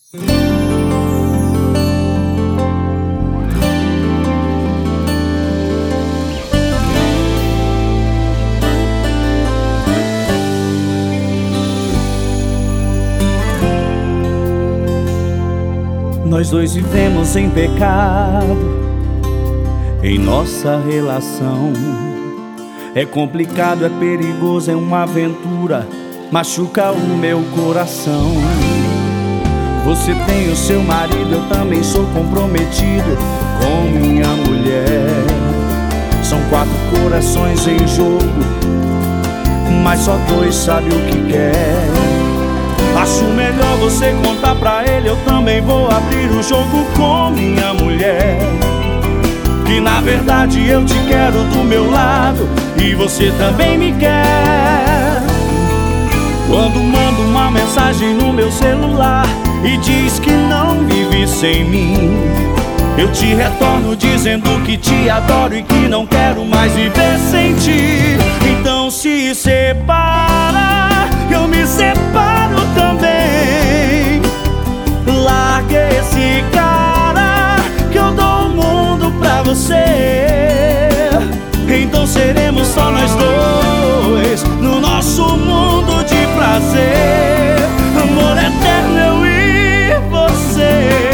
Nós dois vivemos em pecado em nossa relação. É complicado, é perigoso, é uma aventura, machuca o meu coração. Você tem o seu marido, eu também sou comprometido com minha mulher. São 4 corações em jogo, mas só 2 sabem o que quer. Acho melhor você contar pra ele, eu também vou abrir o jogo com minha mulher. Que na verdade eu te quero do meu lado e você também me quer. Quando mando uma mensagem no meu celular e diz que não vive sem mim, eu te retorno dizendo que te adoro e que não quero mais viver sem ti. Então se separa, eu me separo também. Larga esse cara que eu dou o mundo pra você. Então seremos só nós dois no nosso mundo de prazer. Amor eterno, eu e você.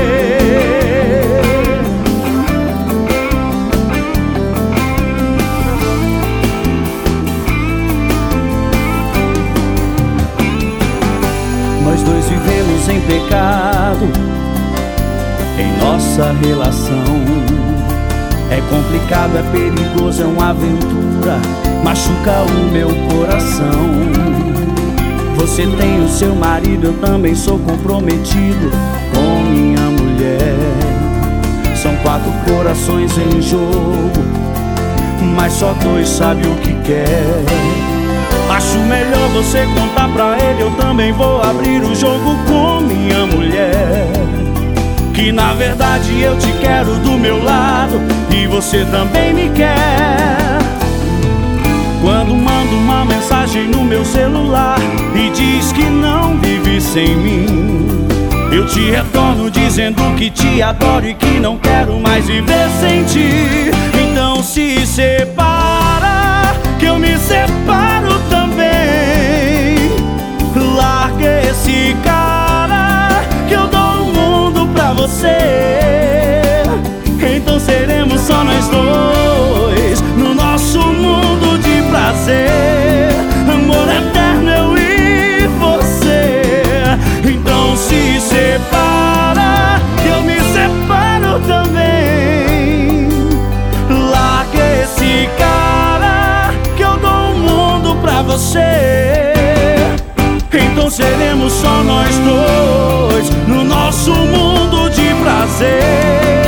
Nós dois vivemos em pecado em nossa relação. É complicado, é perigoso, é uma aventura, machuca o meu coração. Você tem o seu marido, eu também sou comprometido com minha mulher. São 4 corações em jogo, mas só 2 sabem o que quer. Acho melhor você contar pra ele, eu também vou abrir o jogo com minha mulher. Que na verdade eu te quero do meu lado e você também me quer. Quando mando uma mensagem no meu celular e diz que não vive sem mim, eu te retorno dizendo que te adoro e que não quero mais viver sem ti. Então se separa, que eu me separo também. Larga esse cara que eu dou o mundo pra você. Então seremos só nós dois no nosso mundo de prazer. Amor eterno, eu e você. Então se separa, que eu me separo também. Larga esse cara que eu dou o mundo pra você. Então seremos só nós dois no nosso mundo de prazer.